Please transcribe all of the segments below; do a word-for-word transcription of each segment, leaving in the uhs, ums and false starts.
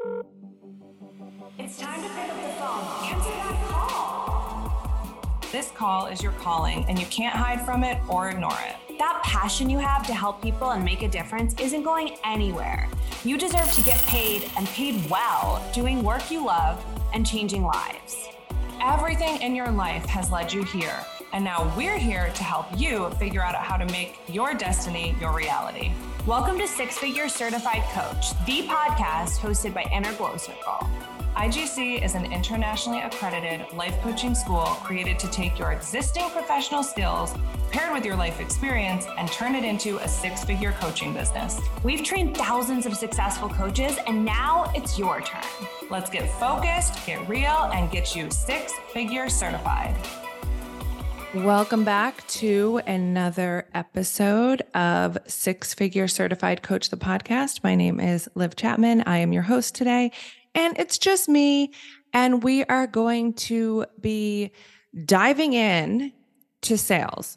It's time to pick up the phone. Answer that call. This call is your calling, and you can't hide from it or ignore it. That passion you have to help people and make a difference isn't going anywhere. You deserve to get paid, and paid well, doing work you love and changing lives. Everything in your life has led you here, and now we're here to help you figure out how to make your destiny your reality. Welcome to Six Figure Certified Coach, the podcast hosted by Inner Glow Circle. I G C is an internationally accredited life coaching school created to take your existing professional skills paired with your life experience and turn it into a six-figure coaching business. We've trained thousands of successful coaches, and now it's your turn. Let's get focused, get real, and get you six-figure certified. Welcome back to another episode of Six Figure Certified Coach, the podcast. My name is Liv Chapman. I am your host today, and it's just me. And we are going to be diving in to sales.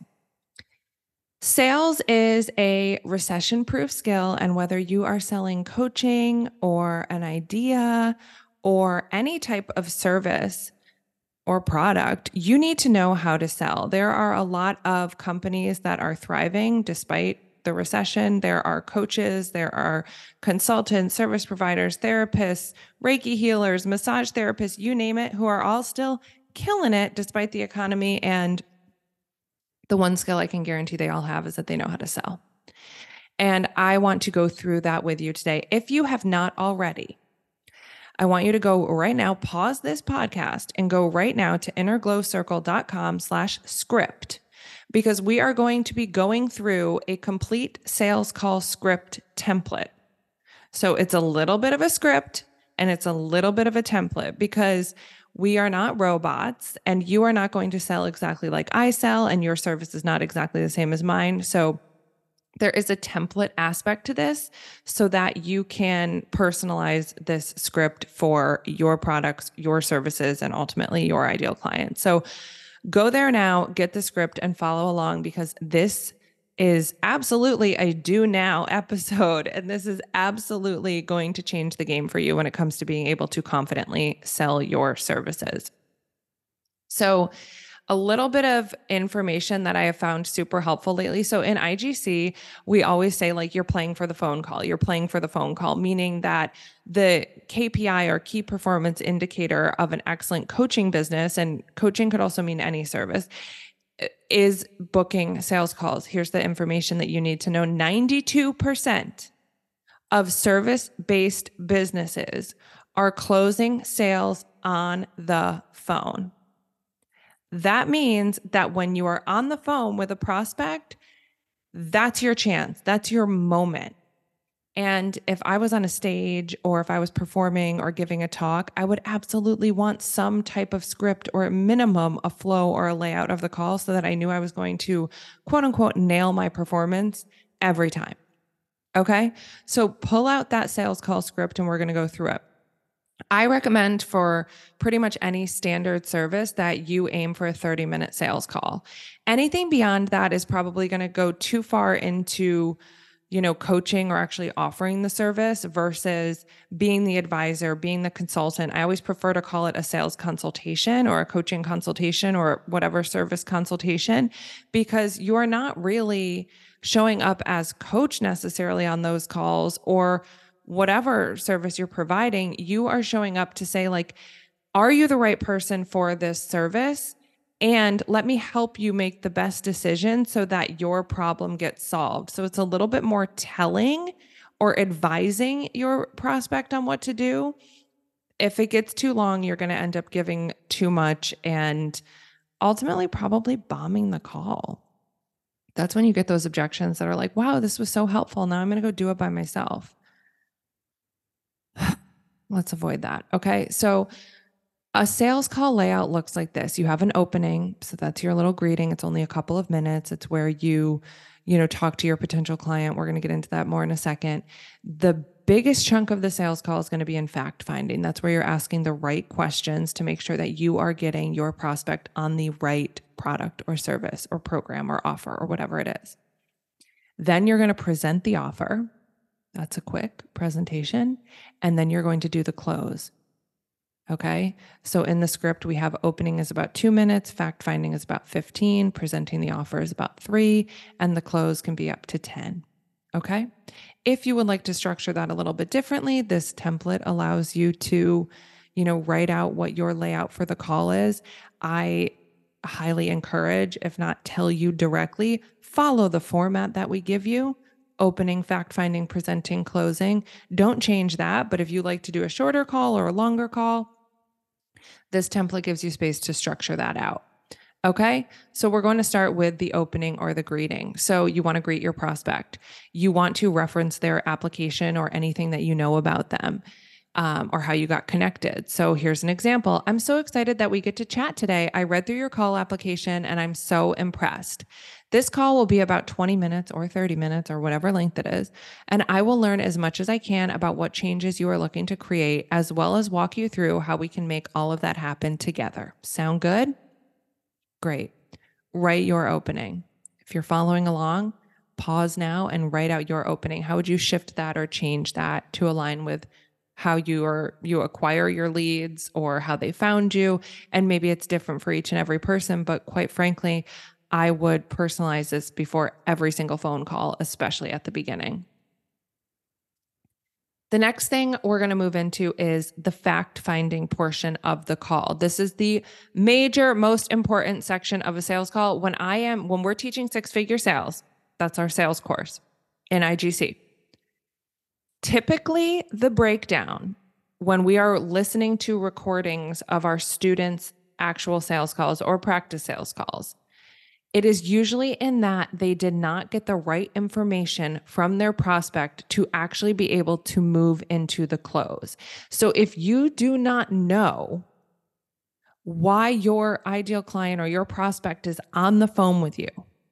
Sales is a recession-proof skill, and whether you are selling coaching or an idea or any type of service or product, you need to know how to sell. There are a lot of companies that are thriving despite the recession. There are coaches, there are consultants, service providers, therapists, Reiki healers, massage therapists, you name it, who are all still killing it despite the economy. And the one skill I can guarantee they all have is that they know how to sell. And I want to go through that with you today. If you have not already, I want you to go right now, pause this podcast and go right now to innerglowcircle.com slash script, because we are going to be going through a complete sales call script template. So it's a little bit of a script and it's a little bit of a template, because we are not robots and you are not going to sell exactly like I sell, and your service is not exactly the same as mine. So there is a template aspect to this so that you can personalize this script for your products, your services, and ultimately your ideal client. So go there now, get the script, and follow along, because this is absolutely a do now episode. And this is absolutely going to change the game for you when it comes to being able to confidently sell your services. So a little bit of information that I have found super helpful lately. So in I G C, we always say, like, you're playing for the phone call. You're playing for the phone call, meaning that the K P I, or key performance indicator, of an excellent coaching business, and coaching could also mean any service, is booking sales calls. Here's the information that you need to know. ninety-two percent of service-based businesses are closing sales on the phone. That means that when you are on the phone with a prospect, that's your chance. That's your moment. And if I was on a stage, or if I was performing or giving a talk, I would absolutely want some type of script, or at minimum a flow or a layout of the call, so that I knew I was going to, quote unquote, nail my performance every time. Okay. So pull out that sales call script and we're going to go through it. I recommend for pretty much any standard service that you aim for a thirty minute sales call. Anything beyond that is probably going to go too far into, you know, coaching or actually offering the service versus being the advisor, being the consultant. I always prefer to call it a sales consultation or a coaching consultation or whatever service consultation, because you're not really showing up as coach necessarily on those calls, or whatever service you're providing. You are showing up to say, like, are you the right person for this service? And let me help you make the best decision so that your problem gets solved. So it's a little bit more telling or advising your prospect on what to do. If it gets too long, you're going to end up giving too much and ultimately probably bombing the call. That's when you get those objections that are like, wow, this was so helpful. Now I'm going to go do it by myself. Let's avoid that. Okay. So a sales call layout looks like this. You have an opening. So that's your little greeting. It's only a couple of minutes. It's where you, you know, talk to your potential client. We're going to get into that more in a second. The biggest chunk of the sales call is going to be in fact finding. That's where you're asking the right questions to make sure that you are getting your prospect on the right product or service or program or offer or whatever it is. Then you're going to present the offer. That's a quick presentation. And then you're going to do the close. Okay. So in the script, we have opening is about two minutes, fact finding is about fifteen, presenting the offer is about three, and the close can be up to ten. Okay. If you would like to structure that a little bit differently, this template allows you to, you know, write out what your layout for the call is. I highly encourage, if not tell you directly, follow the format that we give you. Opening, fact finding, presenting, closing. Don't change that. But if you like to do a shorter call or a longer call, this template gives you space to structure that out. Okay. So we're going to start with the opening or the greeting. So you want to greet your prospect. You want to reference their application or anything that you know about them, um, or how you got connected. So here's an example. I'm so excited that we get to chat today. I read through your call application and I'm so impressed. This call will be about twenty minutes or thirty minutes or whatever length it is. And I will learn as much as I can about what changes you are looking to create, as well as walk you through how we can make all of that happen together. Sound good? Great. Write your opening. If you're following along, pause now and write out your opening. How would you shift that or change that to align with how you are, you acquire your leads or how they found you? And maybe it's different for each and every person, but quite frankly, I would personalize this before every single phone call, especially at the beginning. The next thing we're going to move into is the fact-finding portion of the call. This is the major, most important section of a sales call. When I am, when we're teaching six-figure sales, that's our sales course in I G C. Typically, the breakdown when we are listening to recordings of our students' actual sales calls or practice sales calls, it is usually in that they did not get the right information from their prospect to actually be able to move into the close. So if you do not know why your ideal client or your prospect is on the phone with you,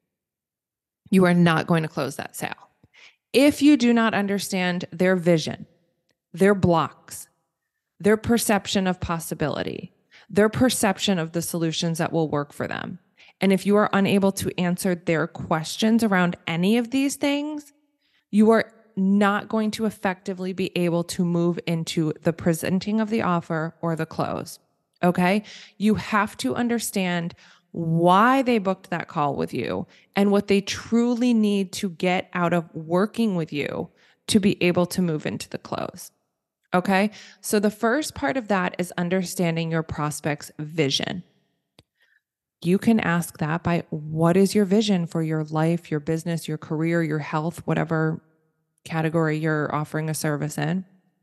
you are not going to close that sale. If you do not understand their vision, their blocks, their perception of possibility, their perception of the solutions that will work for them, and if you are unable to answer their questions around any of these things, you are not going to effectively be able to move into the presenting of the offer or the close. Okay? You have to understand why they booked that call with you and what they truly need to get out of working with you to be able to move into the close. Okay? So the first part of that is understanding your prospect's vision. You can ask that by, what is your vision for your life, your business, your career, your health, whatever category you're offering a service in.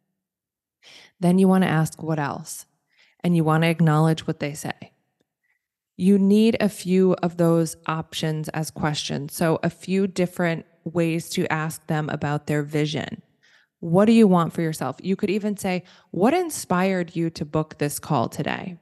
Then you want to ask what else, and you want to acknowledge what they say. You need a few of those options as questions. So a few different ways to ask them about their vision. What do you want for yourself? You could even say, what inspired you to book this call today?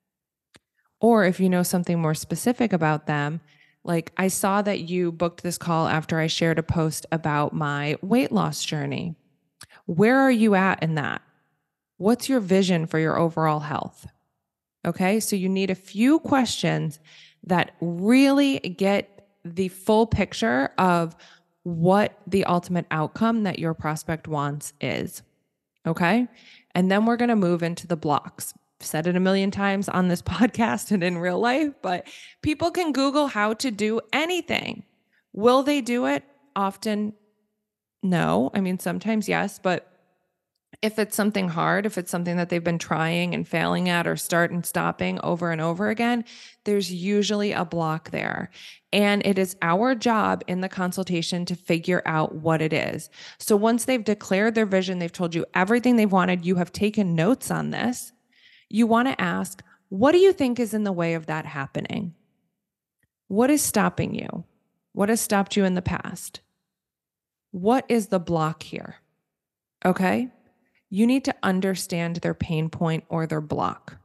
Or if you know something more specific about them, like, I saw that you booked this call after I shared a post about my weight loss journey. Where are you at in that? What's your vision for your overall health? Okay, so you need a few questions that really get the full picture of what the ultimate outcome that your prospect wants is. Okay, and then we're going to move into the blocks. Said it a million times on this podcast and in real life, but people can Google how to do anything. Will they do it? Often, no. I mean, sometimes yes, but if it's something hard, if it's something that they've been trying and failing at or start and stopping over and over again, there's usually a block there. And it is our job in the consultation to figure out what it is. So once they've declared their vision, they've told you everything they've wanted, you have taken notes on this, you want to ask, what do you think is in the way of that happening? What is stopping you? What has stopped you in the past? What is the block here? Okay? You need to understand their pain point or their block.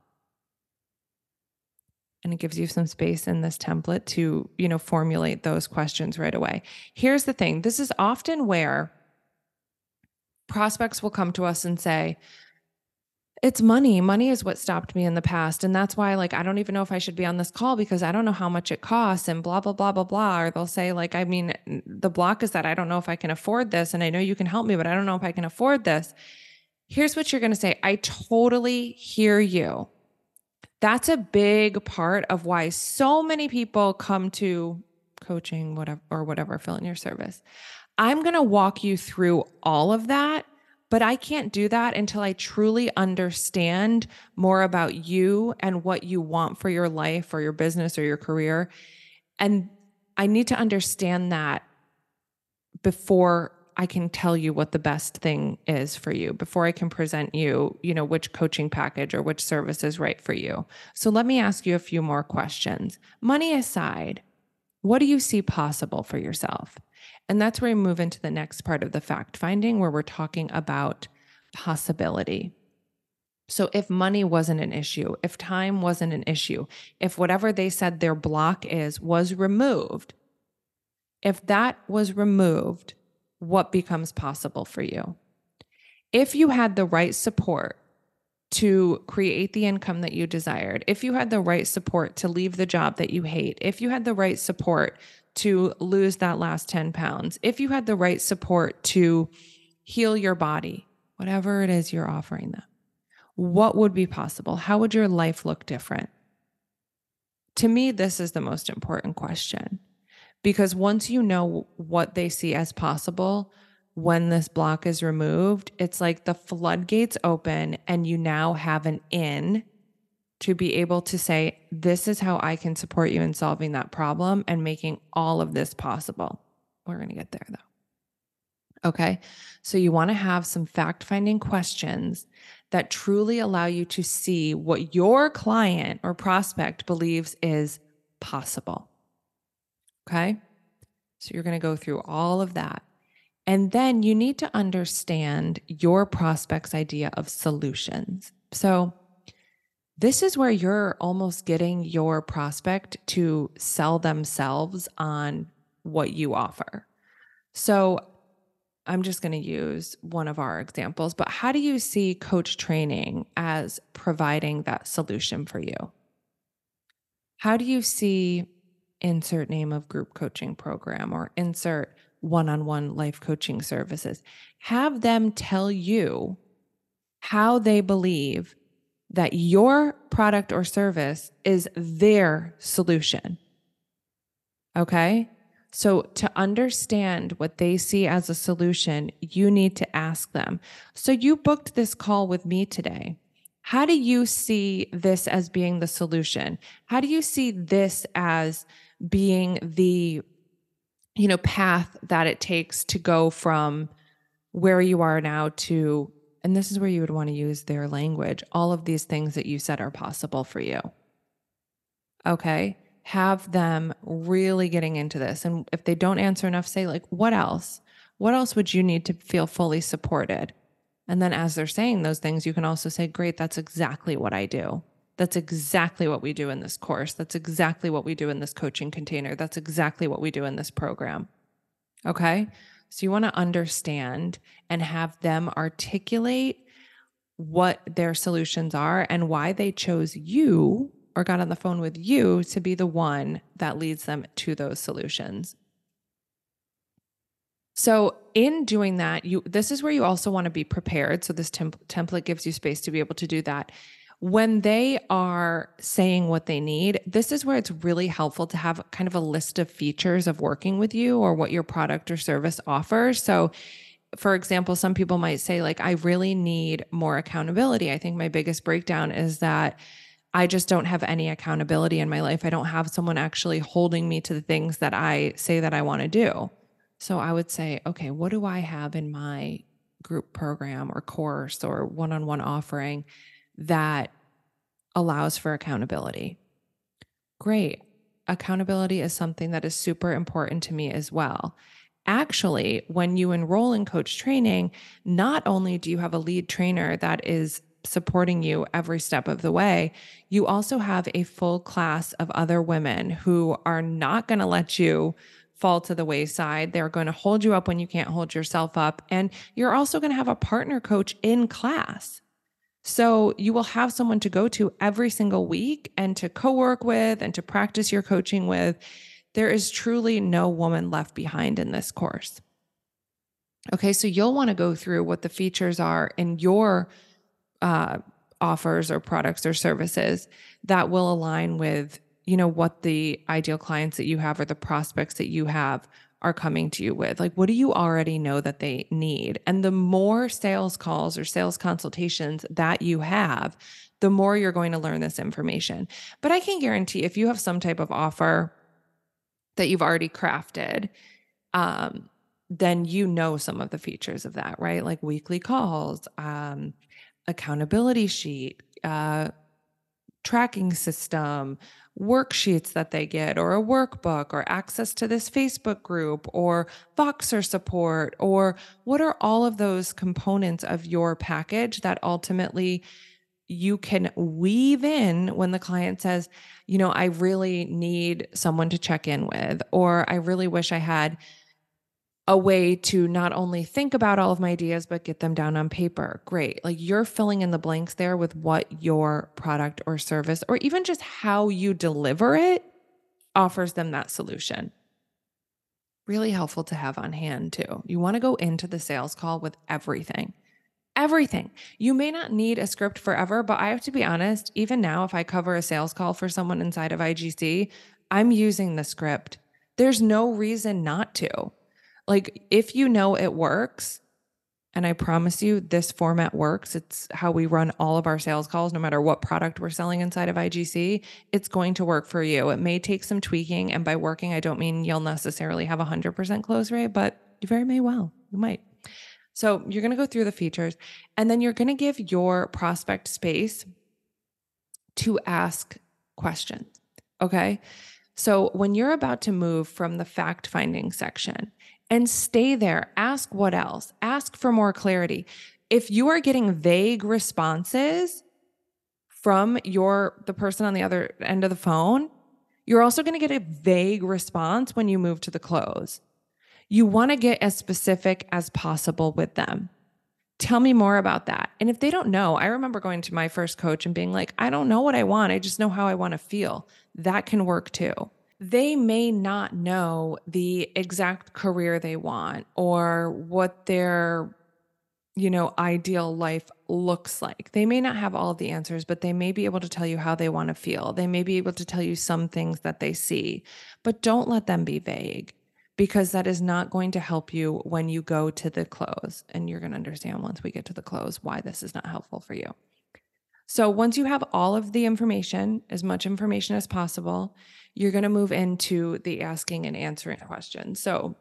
And it gives you some space in this template to, you know, formulate those questions right away. Here's the thing. This is often where prospects will come to us and say, It's money. Money is what stopped me in the past. And that's why, like, I don't even know if I should be on this call because I don't know how much it costs and blah, blah, blah, blah, blah. Or they'll say, like, I mean, the block is that I don't know if I can afford this. And I know you can help me, but I don't know if I can afford this. Here's what you're going to say. I totally hear you. That's a big part of why so many people come to coaching, whatever, or whatever, fill in your service. I'm going to walk you through all of that, but I can't do that until I truly understand more about you and what you want for your life or your business or your career. And I need to understand that before I can tell you what the best thing is for you, before I can present you, you know, which coaching package or which service is right for you. So let me ask you a few more questions. Money aside, what do you see possible for yourself? And that's where we move into the next part of the fact finding, where we're talking about possibility. So if money wasn't an issue, if time wasn't an issue, if whatever they said their block is was removed, if that was removed, what becomes possible for you? If you had the right support to create the income that you desired, if you had the right support to leave the job that you hate, if you had the right support to lose that last ten pounds, if you had the right support to heal your body, whatever it is you're offering them, what would be possible? How would your life look different? To me, this is the most important question, because once you know what they see as possible, when this block is removed, it's like the floodgates open and you now have an in to be able to say, this is how I can support you in solving that problem and making all of this possible. We're going to get there though. Okay. So you want to have some fact-finding questions that truly allow you to see what your client or prospect believes is possible. Okay. So you're going to go through all of that. And then you need to understand your prospect's idea of solutions. So this is where you're almost getting your prospect to sell themselves on what you offer. So I'm just going to use one of our examples, but how do you see coach training as providing that solution for you? How do you see insert name of group coaching program or insert one-on-one life coaching services? Have them tell you how they believe that your product or service is their solution. Okay? So to understand what they see as a solution, you need to ask them. So you booked this call with me today. How do you see this as being the solution? How do you see this as being the, you know, path that it takes to go from where you are now to, and this is where you would want to use their language, all of these things that you said are possible for you. Okay? Have them really getting into this. And if they don't answer enough, say like, what else? What else would you need to feel fully supported? And then as they're saying those things, you can also say, great, that's exactly what I do. That's exactly what we do in this course. That's exactly what we do in this coaching container. That's exactly what we do in this program. Okay? So you want to understand and have them articulate what their solutions are and why they chose you or got on the phone with you to be the one that leads them to those solutions. So in doing that, you this is where you also want to be prepared. So this temp- template gives you space to be able to do that. When they are saying what they need, this is where it's really helpful to have kind of a list of features of working with you or what your product or service offers. So for example, some people might say like, I really need more accountability. I think my biggest breakdown is that I just don't have any accountability in my life. I don't have someone actually holding me to the things that I say that I want to do. So I would say, okay, what do I have in my group program or course or one-on-one offering that allows for accountability? Great. Accountability is something that is super important to me as well. Actually, when you enroll in coach training, not only do you have a lead trainer that is supporting you every step of the way, you also have a full class of other women who are not going to let you fall to the wayside. They're going to hold you up when you can't hold yourself up. And you're also going to have a partner coach in class. So you will have someone to go to every single week and to co-work with and to practice your coaching with. There is truly no woman left behind in this course. Okay, so you'll want to go through what the features are in your uh, offers or products or services that will align with, you know, what the ideal clients that you have or the prospects that you have are coming to you with. Like, what do you already know that they need? And the more sales calls or sales consultations that you have, the more you're going to learn this information. But I can guarantee if you have some type of offer that you've already crafted, um, then you know some of the features of that, right? Like weekly calls, um, accountability sheet, uh, tracking system, worksheets that they get, or a workbook, or access to this Facebook group, or Voxer support, or what are all of those components of your package that ultimately you can weave in when the client says, you know, I really need someone to check in with, or I really wish I had a way to not only think about all of my ideas, but get them down on paper. Great. Like you're filling in the blanks there with what your product or service, or even just how you deliver it, offers them that solution. Really helpful to have on hand too. You want to go into the sales call with everything. Everything. You may not need a script forever, but I have to be honest, even now, if I cover a sales call for someone inside of I G C, I'm using the script. There's no reason not to. Like, if you know it works, and I promise you this format works, it's how we run all of our sales calls, no matter what product we're selling inside of I G C, it's going to work for you. It may take some tweaking, and by working, I don't mean you'll necessarily have a one hundred percent close rate, but you very may well. You might. So you're going to go through the features, and then you're going to give your prospect space to ask questions. Okay. So when you're about to move from the fact finding section and stay there, ask what else, ask for more clarity. If you are getting vague responses from your, the person on the other end of the phone, you're also going to get a vague response when you move to the close. You want to get as specific as possible with them. Tell me more about that. And if they don't know, I remember going to my first coach and being like, I don't know what I want. I just know how I want to feel. That can work too. They may not know the exact career they want or what their, you know, ideal life looks like. They may not have all of the answers, but they may be able to tell you how they want to feel. They may be able to tell you some things that they see, but don't let them be vague, because that is not going to help you when you go to the close. And you're going to understand once we get to the close why this is not helpful for you. So once you have all of the information, as much information as possible, you're going to move into the asking and answering questions. So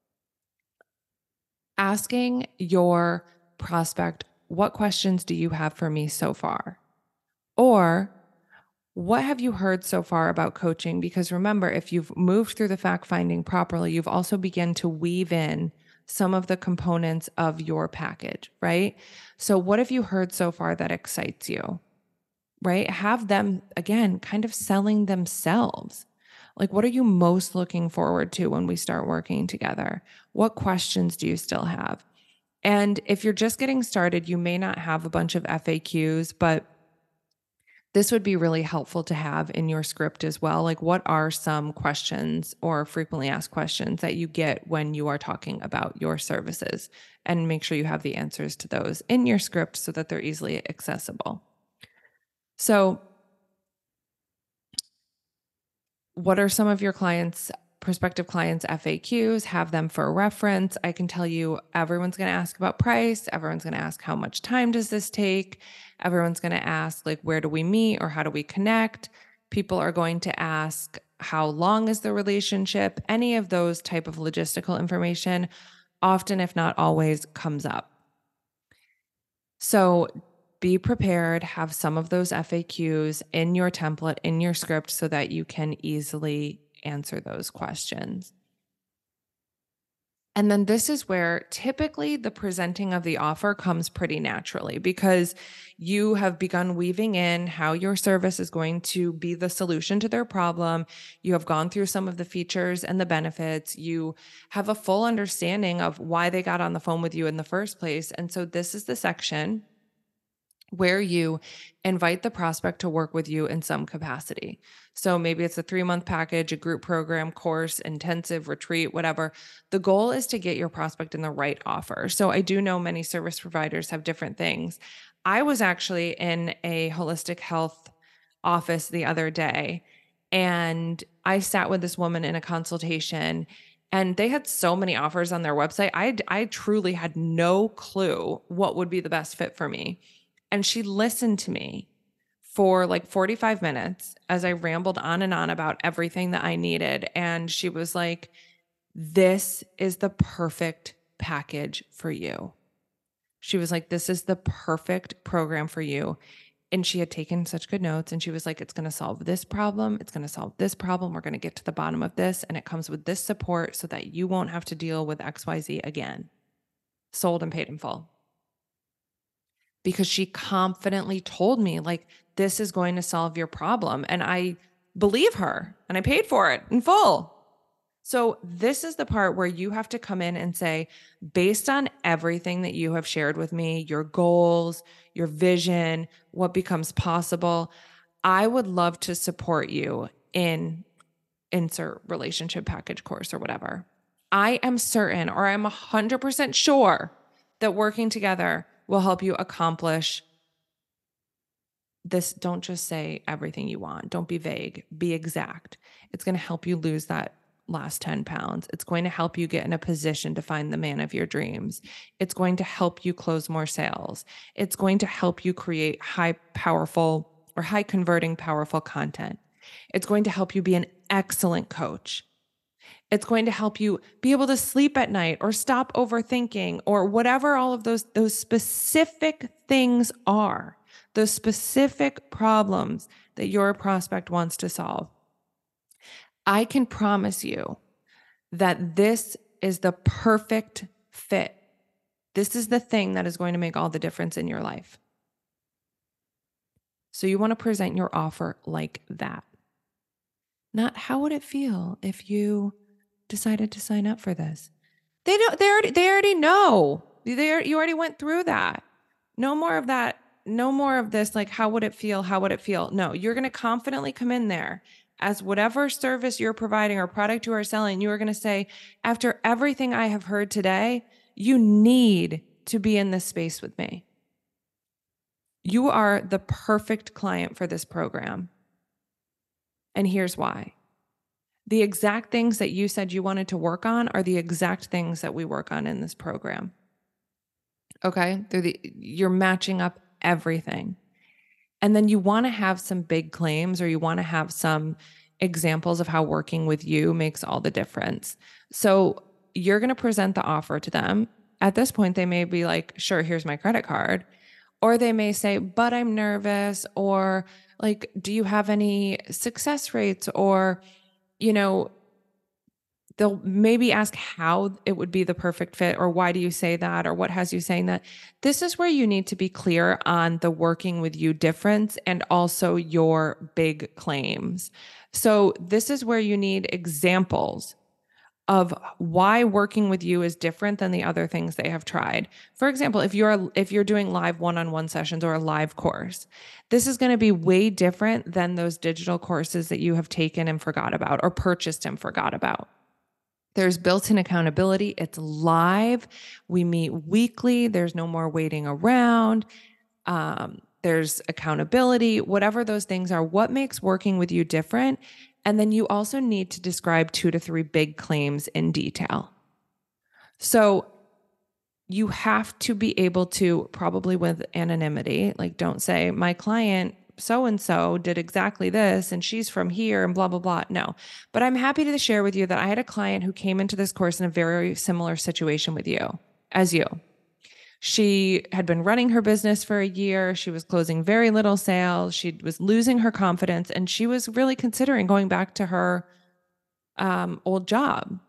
asking your prospect, what questions do you have for me so far? Or what have you heard so far about coaching? Because remember, if you've moved through the fact finding properly, you've also begun to weave in some of the components of your package, right? So what have you heard so far that excites you, right? Have them, again, kind of selling themselves. Like, what are you most looking forward to when we start working together? What questions do you still have? And if you're just getting started, you may not have a bunch of F A Qs, but this would be really helpful to have in your script as well. Like, what are some questions or frequently asked questions that you get when you are talking about your services? And make sure you have the answers to those in your script so that they're easily accessible. So, what are some of your clients' prospective clients' F A Qs? Have them for reference. I can tell you everyone's going to ask about price. Everyone's going to ask how much time does this take? Everyone's going to ask, like, where do we meet or how do we connect? People are going to ask, how long is the relationship? Any of those type of logistical information, often, if not always, comes up. So be prepared, have some of those F A Qs in your template, in your script, so that you can easily answer those questions. And then this is where typically the presenting of the offer comes pretty naturally, because you have begun weaving in how your service is going to be the solution to their problem. You have gone through some of the features and the benefits. You have a full understanding of why they got on the phone with you in the first place. And so this is the section where you invite the prospect to work with you in some capacity. So maybe it's a three-month package, a group program, course, intensive, retreat, whatever. The goal is to get your prospect in the right offer. So I do know many service providers have different things. I was actually in a holistic health office the other day, and I sat with this woman in a consultation, and they had so many offers on their website. I, I truly had no clue what would be the best fit for me. And she listened to me for like forty-five minutes as I rambled on and on about everything that I needed. And she was like, this is the perfect package for you. She was like, this is the perfect program for you. And she had taken such good notes, and she was like, it's going to solve this problem. It's going to solve this problem. We're going to get to the bottom of this. And it comes with this support so that you won't have to deal with X Y Z again. Sold and paid in full. Because she confidently told me, like, this is going to solve your problem. And I believe her, and I paid for it in full. So this is the part where you have to come in and say, based on everything that you have shared with me, your goals, your vision, what becomes possible, I would love to support you in insert relationship package course or whatever. I am certain, or I'm one hundred percent sure that working together will help you accomplish this. Don't just say everything you want. Don't be vague. Be exact. It's going to help you lose that last ten pounds. It's going to help you get in a position to find the man of your dreams. It's going to help you close more sales. It's going to help you create high powerful or high converting powerful content. It's going to help you be an excellent coach. It's going to help you be able to sleep at night or stop overthinking or whatever all of those, those specific things are, those specific problems that your prospect wants to solve. I can promise you that this is the perfect fit. This is the thing that is going to make all the difference in your life. So you want to present your offer like that. Not how would it feel if you decided to sign up for this. They don't, they already, they already know. They, you already went through that. No more of that. No more of this, like, how would it feel? How would it feel? No, you're going to confidently come in there as whatever service you're providing or product you are selling. You are going to say, after everything I have heard today, you need to be in this space with me. You are the perfect client for this program. And here's why. The exact things that you said you wanted to work on are the exact things that we work on in this program. Okay? They're the, you're matching up everything. And then you want to have some big claims, or you want to have some examples of how working with you makes all the difference. So you're going to present the offer to them. At this point, they may be like, sure, here's my credit card. Or they may say, but I'm nervous, or like, do you have any success rates? Or, you know, they'll maybe ask how it would be the perfect fit, or why do you say that, or what has you saying that. This is where you need to be clear on the working with you difference and also your big claims. So this is where you need examples of why working with you is different than the other things they have tried. For example, if you're if you're doing live one-on-one sessions or a live course, this is going to be way different than those digital courses that you have taken and forgot about, or purchased and forgot about. There's built-in accountability. It's live. We meet weekly. There's no more waiting around. Um, there's accountability, whatever those things are. What makes working with you different? And then you also need to describe two to three big claims in detail. So you have to be able to, probably with anonymity, like, don't say, my client so-and-so did exactly this and she's from here and blah, blah, blah. No, but I'm happy to share with you that I had a client who came into this course in a very similar situation with you, as you. She had been running her business for a year. She was closing very little sales. She was losing her confidence, and she was really considering going back to her um, old job.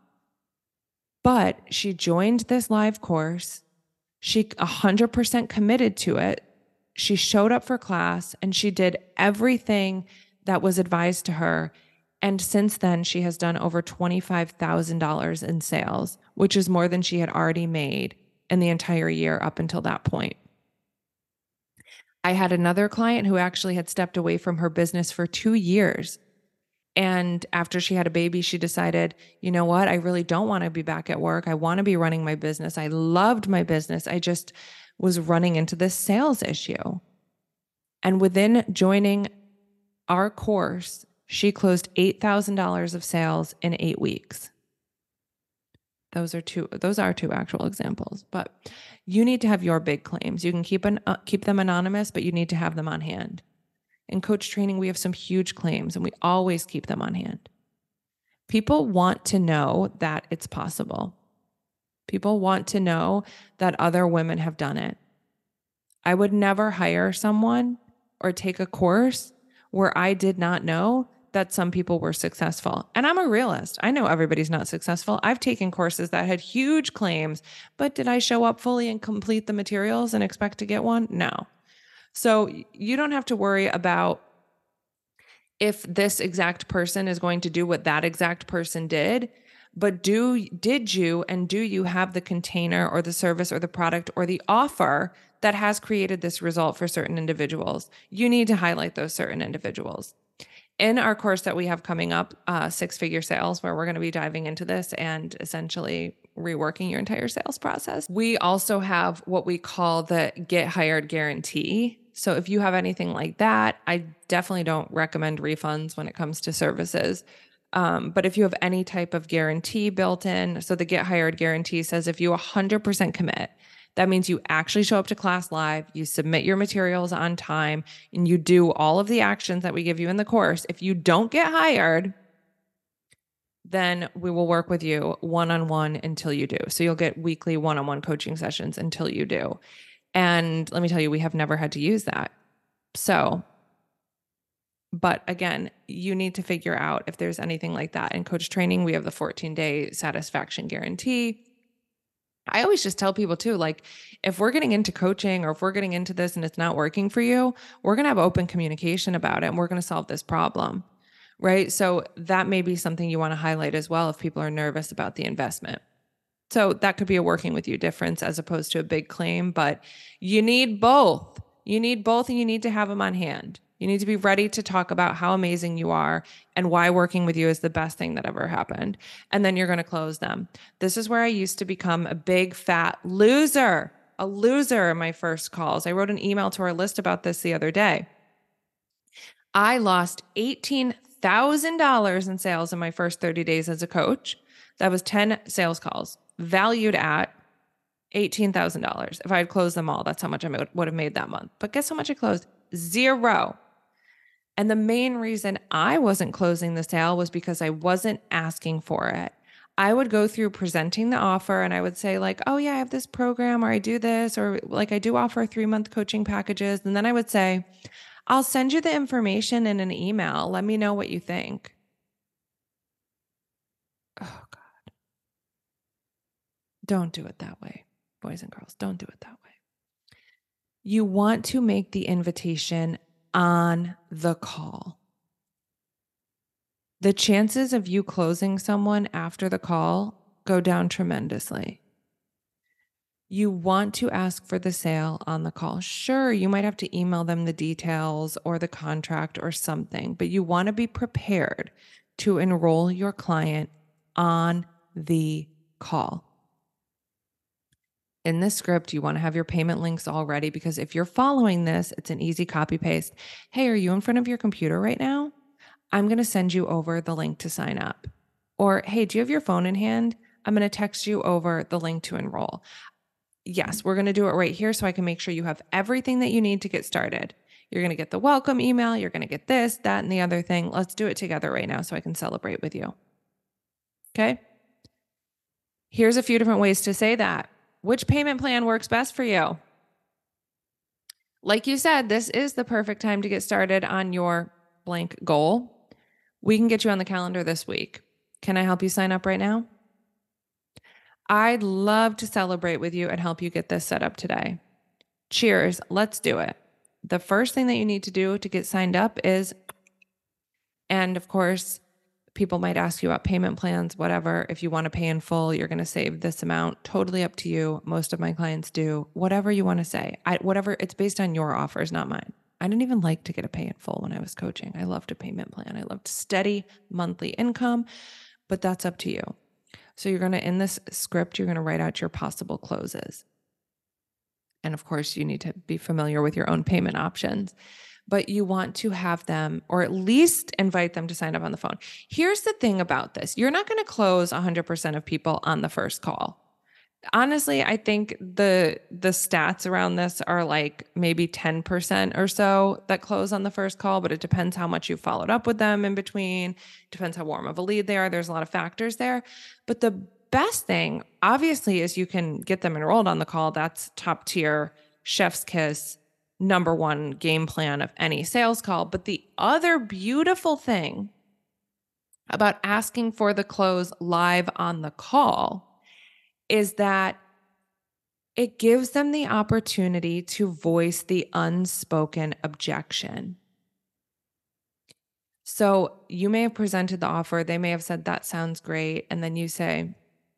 But she joined this live course. She one hundred percent committed to it. She showed up for class, and she did everything that was advised to her. And since then, she has done over twenty-five thousand dollars in sales, which is more than she had already made in the entire year up until that point. I had another client who actually had stepped away from her business for two years. And after she had a baby, she decided, you know what? I really don't want to be back at work. I want to be running my business. I loved my business. I just was running into this sales issue. And within joining our course, she closed eight thousand dollars of sales in eight weeks. Those are two, those are two actual examples, but you need to have your big claims. You can keep an, uh, keep them anonymous, but you need to have them on hand. In coach training, we have some huge claims and we always keep them on hand. People want to know that it's possible. People want to know that other women have done it. I would never hire someone or take a course where I did not know that some people were successful. And I'm a realist. I know everybody's not successful. I've taken courses that had huge claims, but did I show up fully and complete the materials and expect to get one? No. So you don't have to worry about if this exact person is going to do what that exact person did, but do did you and do you have the container or the service or the product or the offer that has created this result for certain individuals? You need to highlight those certain individuals. In our course that we have coming up, uh, Six Figure Sales, where we're going to be diving into this and essentially reworking your entire sales process, we also have what we call the Get Hired Guarantee. So if you have anything like that, I definitely don't recommend refunds when it comes to services. Um, but if you have any type of guarantee built in, so the Get Hired Guarantee says if you one hundred percent commit, that means you actually show up to class live, you submit your materials on time, and you do all of the actions that we give you in the course. If you don't get hired, then we will work with you one-on-one until you do. So you'll get weekly one-on-one coaching sessions until you do. And let me tell you, we have never had to use that. So, but again, you need to figure out if there's anything like that. In coach training, we have the fourteen-day satisfaction guarantee. I always just tell people too, like, if we're getting into coaching or if we're getting into this and it's not working for you, we're going to have open communication about it and we're going to solve this problem, right? So that may be something you want to highlight as well if people are nervous about the investment. So that could be a working with you difference as opposed to a big claim, but you need both. You need both and you need to have them on hand. You need to be ready to talk about how amazing you are and why working with you is the best thing that ever happened. And then you're going to close them. This is where I used to become a big fat loser, a loser in my first calls. I wrote an email to our list about this the other day. I lost eighteen thousand dollars in sales in my first thirty days as a coach. That was ten sales calls valued at eighteen thousand dollars. If I had closed them all, that's how much I would have made that month. But guess how much I closed? Zero. And the main reason I wasn't closing the sale was because I wasn't asking for it. I would go through presenting the offer and I would say like, oh yeah, I have this program or I do this, or like I do offer three month coaching packages. And then I would say, I'll send you the information in an email. Let me know what you think. Oh God. Don't do it that way, boys and girls. Don't do it that way. You want to make the invitation on the call. The chances of you closing someone after the call go down tremendously. You want to ask for the sale on the call. Sure, you might have to email them the details or the contract or something, but you want to be prepared to enroll your client on the call. In this script, you want to have your payment links all ready because if you're following this, it's an easy copy paste. Hey, are you in front of your computer right now? I'm going to send you over the link to sign up. Or, hey, do you have your phone in hand? I'm going to text you over the link to enroll. Yes, we're going to do it right here so I can make sure you have everything that you need to get started. You're going to get the welcome email. You're going to get this, that, and the other thing. Let's do it together right now so I can celebrate with you. Okay? Here's a few different ways to say that. Which payment plan works best for you? Like you said, this is the perfect time to get started on your blank goal. We can get you on the calendar this week. Can I help you sign up right now? I'd love to celebrate with you and help you get this set up today. Cheers. Let's do it. The first thing that you need to do to get signed up is, and of course, People might ask you about payment plans, whatever. If you want to pay in full, you're going to save this amount. Totally up to you. Most of my clients do. Whatever you want to say. I, whatever, it's based on your offers, not mine. I didn't even like to get a pay in full when I was coaching. I loved a payment plan. I loved steady monthly income, but that's up to you. So you're going to, in this script, you're going to write out your possible closes. And of course, you need to be familiar with your own payment options. But you want to have them, or at least invite them to sign up on the phone. Here's the thing about this. You're not going to close one hundred percent of people on the first call. Honestly, I think the the stats around this are like maybe ten percent or so that close on the first call, but it depends how much you followed up with them in between. Depends how warm of a lead they are. There's a lot of factors there. But the best thing, obviously, is you can get them enrolled on the call. That's top tier, chef's kiss, number one game plan of any sales call. But the other beautiful thing about asking for the close live on the call is that it gives them the opportunity to voice the unspoken objection. So you may have presented the offer. They may have said, that sounds great. And then you say,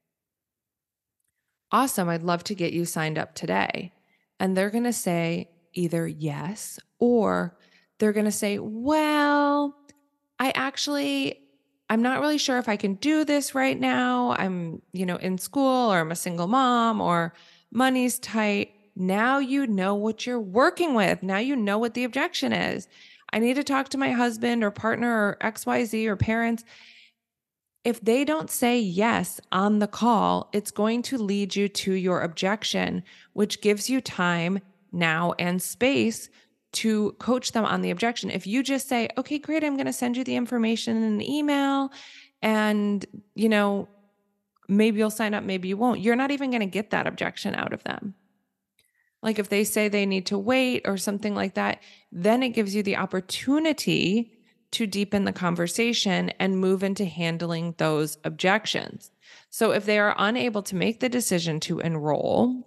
awesome, I'd love to get you signed up today. And they're going to say, either yes, or they're going to say, well, I actually, I'm not really sure if I can do this right now. I'm, you know, in school, or I'm a single mom, or money's tight. Now you know what you're working with. Now you know what the objection is. I need to talk to my husband or partner or X Y Z or parents. If they don't say yes on the call, it's going to lead you to your objection, which gives you time now and space to coach them on the objection. If you just say, okay, great, I'm going to send you the information in an email, and, you know, maybe you'll sign up, maybe you won't. You're not even going to get that objection out of them. Like if they say they need to wait or something like that, then it gives you the opportunity to deepen the conversation and move into handling those objections. So if they are unable to make the decision to enroll,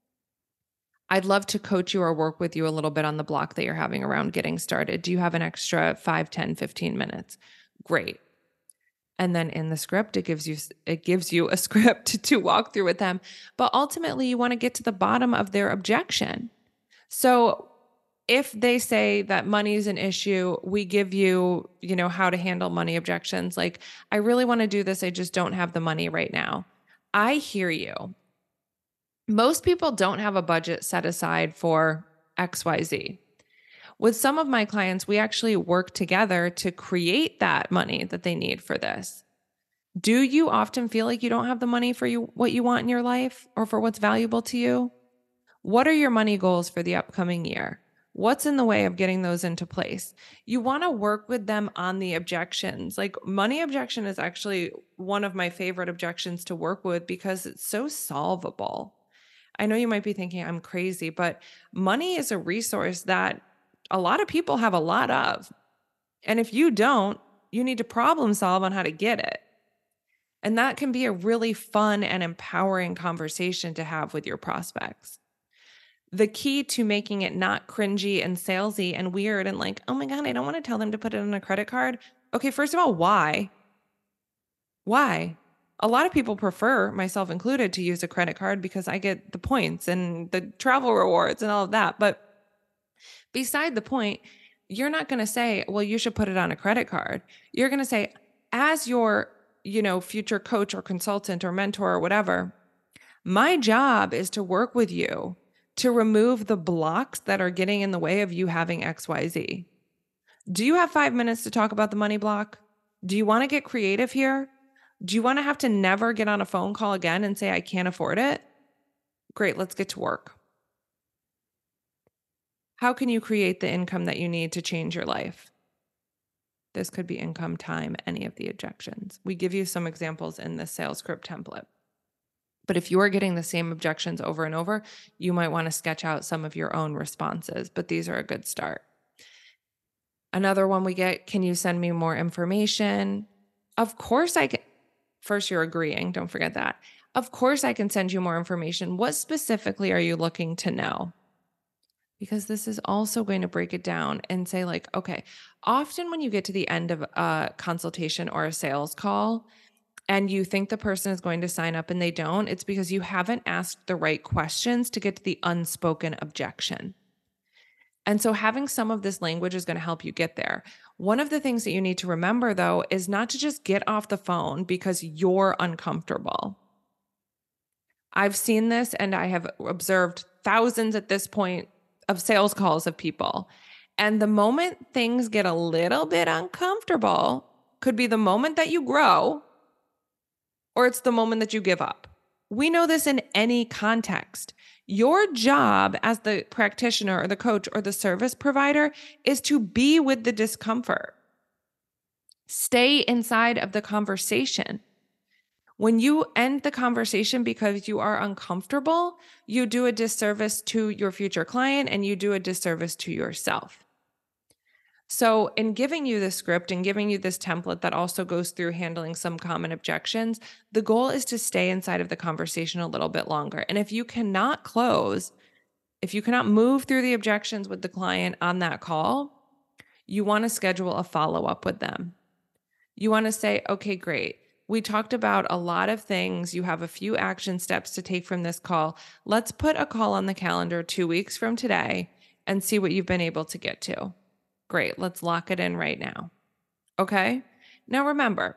I'd love to coach you or work with you a little bit on the block that you're having around getting started. Do you have an extra five, ten, fifteen minutes? Great. And then in the script, it gives you it gives you a script to walk through with them. But ultimately, you want to get to the bottom of their objection. So if they say that money is an issue, we give you, you know, how to handle money objections. Like, I really want to do this. I just don't have the money right now. I hear you. Most people don't have a budget set aside for X Y Z. With some of my clients, we actually work together to create that money that they need for this. Do you often feel like you don't have the money for you, what you want in your life, or for what's valuable to you? What are your money goals for the upcoming year? What's in the way of getting those into place? You want to work with them on the objections. Like, money objection is actually one of my favorite objections to work with because it's so solvable. I know you might be thinking I'm crazy, but money is a resource that a lot of people have a lot of. And if you don't, you need to problem solve on how to get it. And that can be a really fun and empowering conversation to have with your prospects. The key to making it not cringy and salesy and weird and like, oh my God, I don't want to tell them to put it on a credit card. Okay, first of all, why? Why? A lot of people prefer, myself included, to use a credit card because I get the points and the travel rewards and all of that. But beside the point, you're not going to say, well, you should put it on a credit card. You're going to say, as your, you know, future coach or consultant or mentor or whatever, my job is to work with you to remove the blocks that are getting in the way of you having X Y Z. Do you have five minutes to talk about the money block? Do you want to get creative here? Do you want to have to never get on a phone call again and say, I can't afford it? Great, let's get to work. How can you create the income that you need to change your life? This could be income, time, any of the objections. We give you some examples in the sales script template. But if you are getting the same objections over and over, you might want to sketch out some of your own responses, but these are a good start. Another one we get, can you send me more information? Of course I can. First, you're agreeing. Don't forget that. Of course I can send you more information. What specifically are you looking to know? because this is also going to break it down and say like, okay, often when you get to the end of a consultation or a sales call and you think the person is going to sign up and they don't, it's because you haven't asked the right questions to get to the unspoken objection. And so having some of this language is going to help you get there. One of the things that you need to remember though, is not to just get off the phone because you're uncomfortable. I've seen this and I have observed thousands at this point of sales calls of people. And the moment things get a little bit uncomfortable could be the moment that you grow, or it's the moment that you give up. We know this in any context. Your job as the practitioner or the coach or the service provider is to be with the discomfort. Stay inside of the conversation. When you end the conversation because you are uncomfortable, you do a disservice to your future client and you do a disservice to yourself. So in giving you this script and giving you this template that also goes through handling some common objections, the goal is to stay inside of the conversation a little bit longer. And if you cannot close, if you cannot move through the objections with the client on that call, you want to schedule a follow-up with them. You want to say, okay, great. We talked about a lot of things. You have a few action steps to take from this call. Let's put a call on the calendar two weeks from today and see what you've been able to get to. Great. Let's lock it in right now. Okay. Now remember,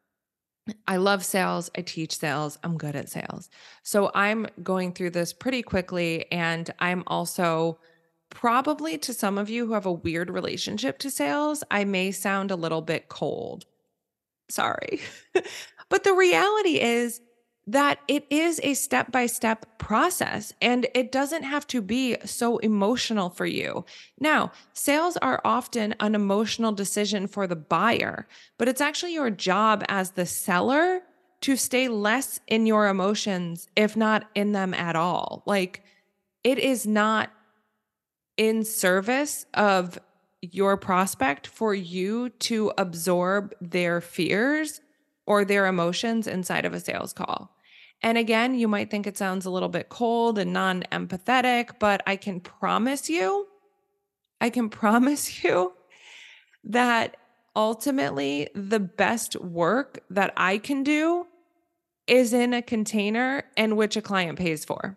I love sales. I teach sales. I'm good at sales. So I'm going through this pretty quickly. And I'm also probably, to some of you who have a weird relationship to sales, I may sound a little bit cold. Sorry. But the reality is that it is a step-by-step process and it doesn't have to be so emotional for you. Now, sales are often an emotional decision for the buyer, but it's actually your job as the seller to stay less in your emotions, if not in them at all. Like, it is not in service of your prospect for you to absorb their fears or their emotions inside of a sales call. And again, you might think it sounds a little bit cold and non-empathetic, but I can promise you, I can promise you that ultimately the best work that I can do is in a container in which a client pays for.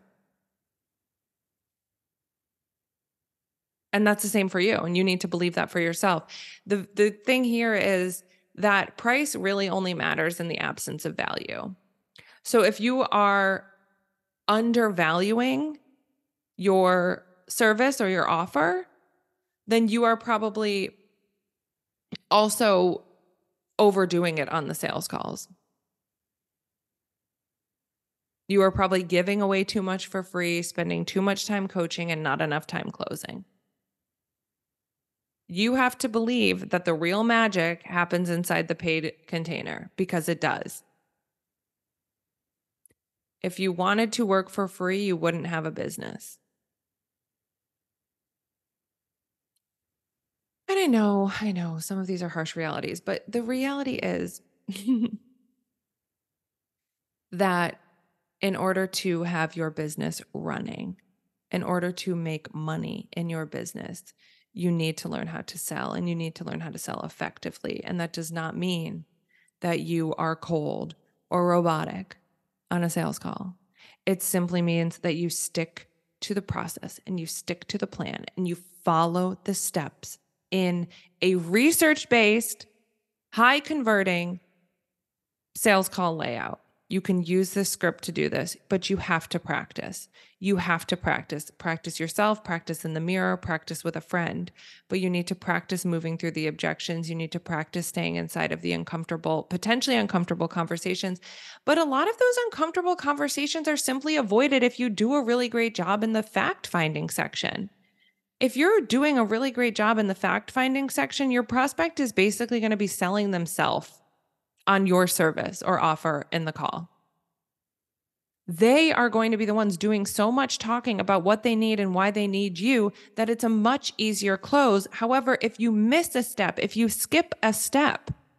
And that's the same for you. And you need to believe that for yourself. The, the thing here is that price really only matters in the absence of value. So if you are undervaluing your service or your offer, then you are probably also overdoing it on the sales calls. You are probably giving away too much for free, spending too much time coaching and not enough time closing. You have to believe that the real magic happens inside the paid container, because it does. If you wanted to work for free, you wouldn't have a business. And I know, I know some of these are harsh realities, but the reality is that in order to have your business running, in order to make money in your business, you need to learn how to sell, and you need to learn how to sell effectively. And that does not mean that you are cold or robotic on a sales call. It simply means that you stick to the process and you stick to the plan and you follow the steps in a research-based, high-converting sales call layout. You can use this script to do this, but you have to practice. You have to practice. Practice yourself, practice in the mirror, practice with a friend. But you need to practice moving through the objections. You need to practice staying inside of the uncomfortable, potentially uncomfortable conversations. But a lot of those uncomfortable conversations are simply avoided if you do a really great job in the fact-finding section. If you're doing a really great job in the fact-finding section, your prospect is basically going to be selling themselves on your service or offer in the call. They are going to be the ones doing so much talking about what they need and why they need you that it's a much easier close. However, if you miss a step, if you skip a step,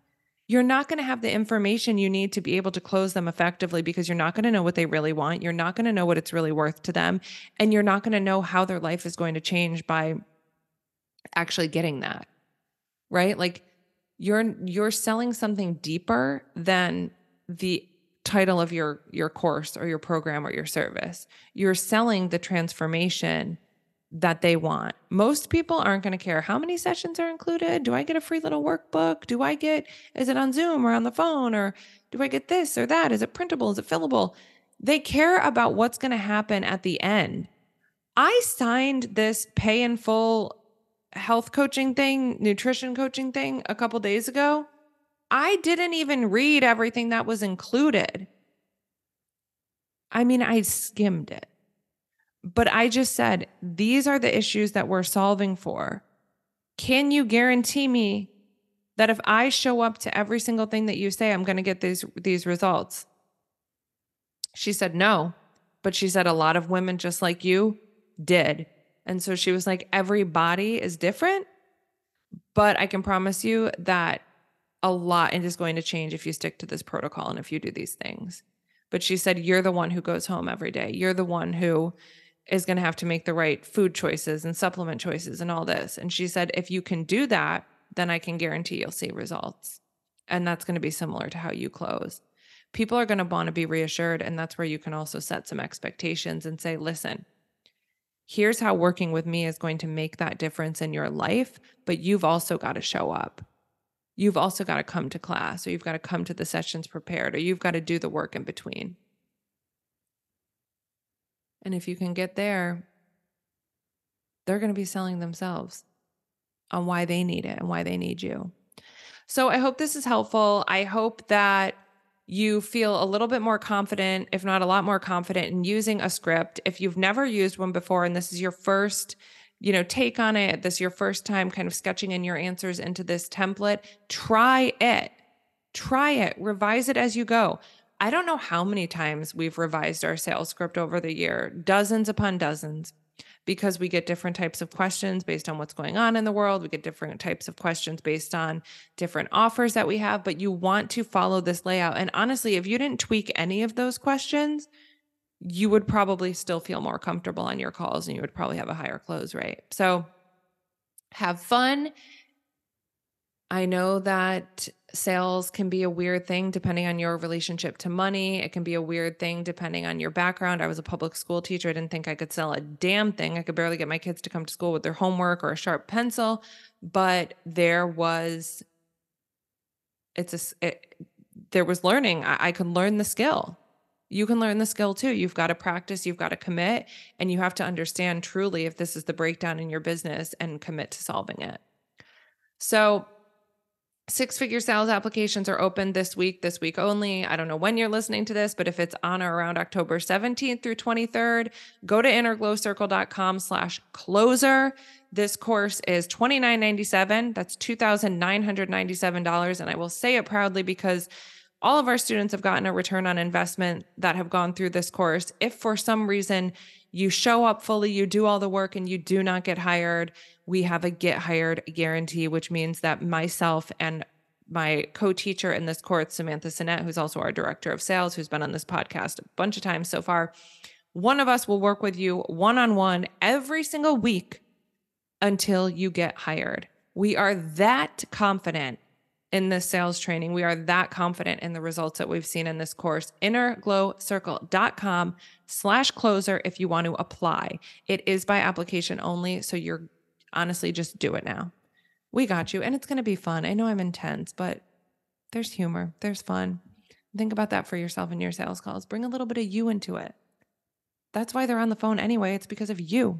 you're not going to have the information you need to be able to close them effectively because you're not going to know what they really want. You're not going to know what it's really worth to them. And you're not going to know how their life is going to change by actually getting that, right? Like you're, you're selling something deeper than the title of your, your course or your program or your service. You're selling the transformation that they want. Most people aren't going to care how many sessions are included. Do I get a free little workbook? Do I get, is it on Zoom or on the phone? Or do I get this or that? Is it printable? Is it fillable? They care about what's going to happen at the end. I signed this pay in full health coaching thing, nutrition coaching thing a couple days ago. I didn't even read everything that was included. I mean, I skimmed it. But I just said, these are the issues that we're solving for. Can you guarantee me that if I show up to every single thing that you say, I'm going to get these, these results? She said, no. But she said, a lot of women just like you did. And so she was like, every body is different, but I can promise you that a lot is going to change if you stick to this protocol and if you do these things. But she said, you're the one who goes home every day. You're the one who is going to have to make the right food choices and supplement choices and all this. And she said, if you can do that, then I can guarantee you'll see results. And that's going to be similar to how you close. People are going to want to be reassured. And that's where you can also set some expectations and say, listen, here's how working with me is going to make that difference in your life, but you've also got to show up. You've also got to come to class, or you've got to come to the sessions prepared, or you've got to do the work in between. And if you can get there, they're going to be selling themselves on why they need it and why they need you. So I hope this is helpful. I hope that you feel a little bit more confident, if not a lot more confident, in using a script. If you've never used one before and this is your first, you know, take on it, this is your first time kind of sketching in your answers into this template, try it. Try it. Revise it as you go. I don't know how many times we've revised our sales script over the year, dozens upon dozens, because we get different types of questions based on what's going on in the world. We get different types of questions based on different offers that we have, but you want to follow this layout. And honestly, if you didn't tweak any of those questions, you would probably still feel more comfortable on your calls and you would probably have a higher close rate. So have fun. I know that sales can be a weird thing depending on your relationship to money. It can be a weird thing depending on your background. I was a public school teacher. I didn't think I could sell a damn thing. I could barely get my kids to come to school with their homework or a sharp pencil, but there was, it's a, it, there was learning. I, I could learn the skill. You can learn the skill too. You've got to practice, you've got to commit, and you have to understand truly if this is the breakdown in your business and commit to solving it. So six-figure sales applications are open this week, this week only. I don't know when you're listening to this, but if it's on or around October seventeenth through twenty-third, go to innerglowcircle.com slash closer. This course is twenty-nine ninety-seven. That's two thousand nine hundred ninety-seven dollars. And I will say it proudly because all of our students have gotten a return on investment that have gone through this course. If for some reason you show up fully, you do all the work, and you do not get hired, we have a get hired guarantee, which means that myself and my co-teacher in this course, Samantha Sinnett, who's also our director of sales, who's been on this podcast a bunch of times so far, one of us will work with you one-on-one every single week until you get hired. We are that confident in this sales training. We are that confident in the results that we've seen in this course. innerglowcircle.com slash closer if you want to apply. It is by application only, so you're honestly just do it now. We got you, and it's going to be fun. I know I'm intense, but there's humor. There's fun. Think about that for yourself in your sales calls. Bring a little bit of you into it. That's why they're on the phone anyway. It's because of you.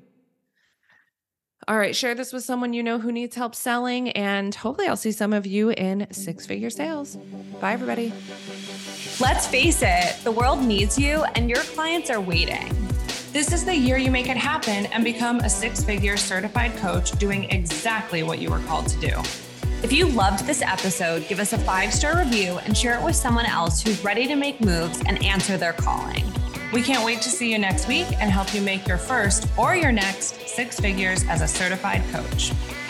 All right, share this with someone you know who needs help selling, and hopefully I'll see some of you in six-figure sales. Bye, everybody. Let's face it, the world needs you, and your clients are waiting. This is the year you make it happen and become a six-figure certified coach doing exactly what you were called to do. If you loved this episode, give us a five-star review and share it with someone else who's ready to make moves and answer their calling. We can't wait to see you next week and help you make your first or your next six figures as a certified coach.